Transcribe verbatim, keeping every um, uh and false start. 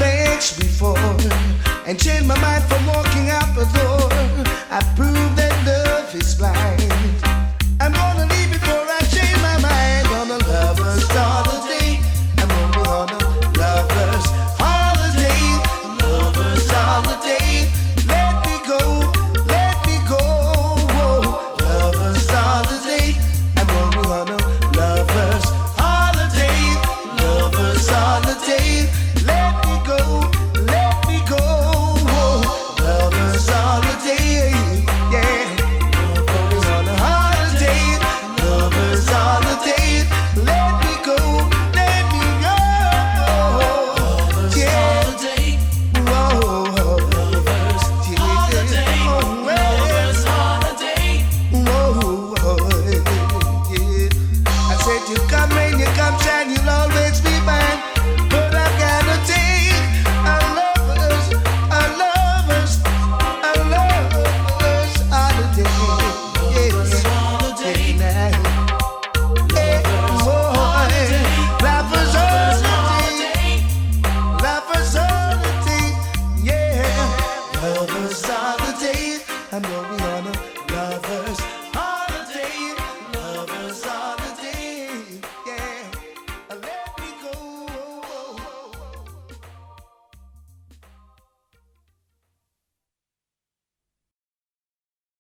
thanks before and changed my mind from walking out the door. I proved that love is blind. I'm gonna leave before I change my mind. On a lover's holiday, I'm gonna on a lover's holiday, lover's holiday. Let me go, let me go. Lover's holiday, I'm gonna on a lover's holiday, lover's holiday. Let me go, let me go. Lover's holiday, yeah. Lover's on a holiday, lover's holiday. Let me go, let me go. Lover's holiday. Whoa, Lover's holiday. oh, Lover's holiday. whoa, yeah. I said you come rain, you come shine, you'll always be mine. But I've gotta take a lover's, a lover's, a lover's holiday. Lover's Yeah, holiday. yeah, yeah, boy. Lover's holiday, lover's holiday, yeah. Lover's holiday, I'm going on a